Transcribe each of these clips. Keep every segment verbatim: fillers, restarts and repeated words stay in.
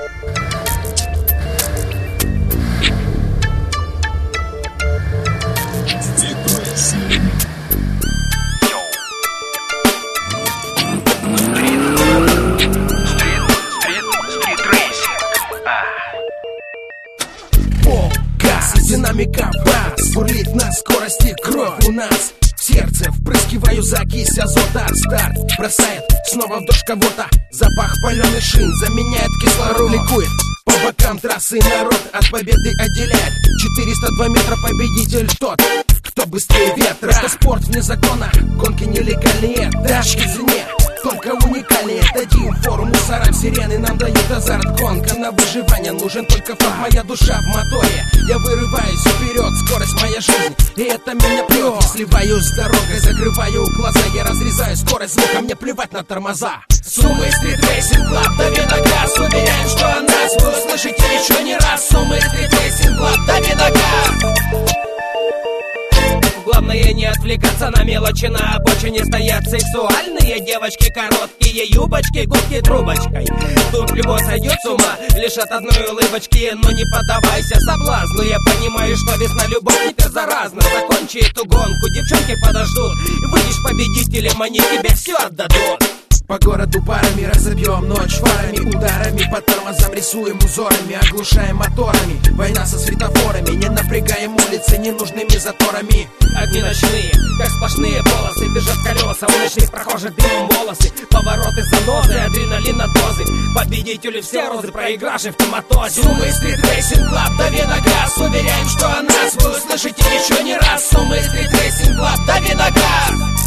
Динамика бас, бурлит на скорости кровь у нас. В сердце впрыскиваю закись азота. Старт бросает снова в дождь кого-то. Запах паленый шин заменяет кислород. Ликует по бокам трассы народ, от победы отделяет четыреста два метра. Победитель тот, кто быстрее ветра. Просто спорт вне закона, гонки нелегальные. Тачки в цене, только уникальные. Дадим фору мусорам, сирены нам дают азарт. Гонка на выживание, нужен только фан. Моя душа в моторе, я вырываюсь вперед. Скорость моя жизнь, и это меня прет. Сливаюсь с дорогой, закрываю глаза. Я разрезаю скорость звука, мне плевать на тормоза. Сумы Street Racing Club, дави на газ. Уверяем, что о нас вы услышите еще не раз. Сумы Street Racing Club, дави на газ. Главное не отвлекаться на мелочи. На обочине стоят сексуальные девочки. Короткие юбочки, губки трубочкой. Тут любовь сойдет с ума лишь от одной улыбочки. Но не поддавайся соблазну. Я понимаю, что весна любовь теперь заразна. Закончи эту гонку, девчонки подождут. Выйдешь победителем, они тебе все отдадут. По городу парами разобьем ночь фарами, ударами по тормозам рисуем узорами, оглушаем моторами. Война со светофорами, не напрягаем улицы ненужными заторами. Огни ночные, как сплошные полосы, бежат колеса, у ночных прохожих дымом волосы. Повороты, занозы, адреналина дозы. Победители все розы, проигравшие в коматозе. Сумы Street Racing Club, дави на газ. Уверяем, что о нас вы услышите еще не раз. Сумы Street Racing Club, дави на газ.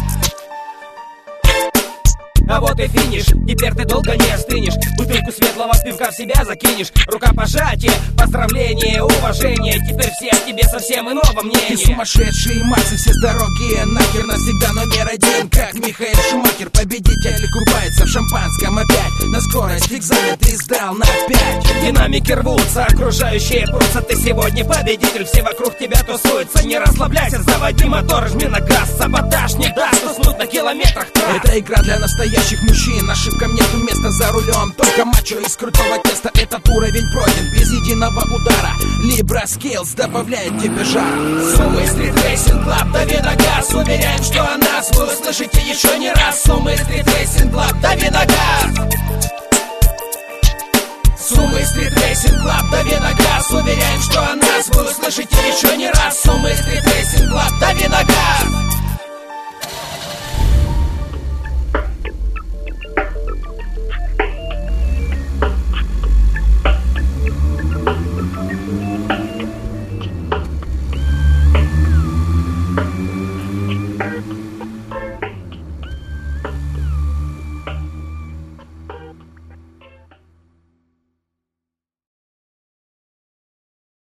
А вот и финиш, теперь ты долго не остынешь. Бутылку светлого пивка в себя закинешь. Рукопожатие, поздравление, уважение. Теперь все о тебе совсем иного мнения. И сумасшедшие массы, все с дороги нахер. Навсегда номер один, как Михаил Шумахер. Победитель купается в шампанском опять. На скорость экзамен ты сдал на пять. Динамики рвутся, окружающие прутся. Ты сегодня победитель, все вокруг тебя тусуются. Не расслабляйся, заводи мотор, жми на газ. Саботаж не даст уснуть на километрах трасс. Это игра для настоящих мужчин, ошибкам нету места за рулем. Только мачо из крутого теста, этот уровень пройден без единого удара. Libra Skills добавляет тебе жар. Сумы Street Racing Club, дави на газ. Уверяем, что о нас вы услышите еще не раз. Сумы Street Racing Club, дави на газ. Сумы Street Racing Club, дави на газ. Уверяем, что о нас вы услышите еще не раз. Сумы Street Racing Club, дави на газ.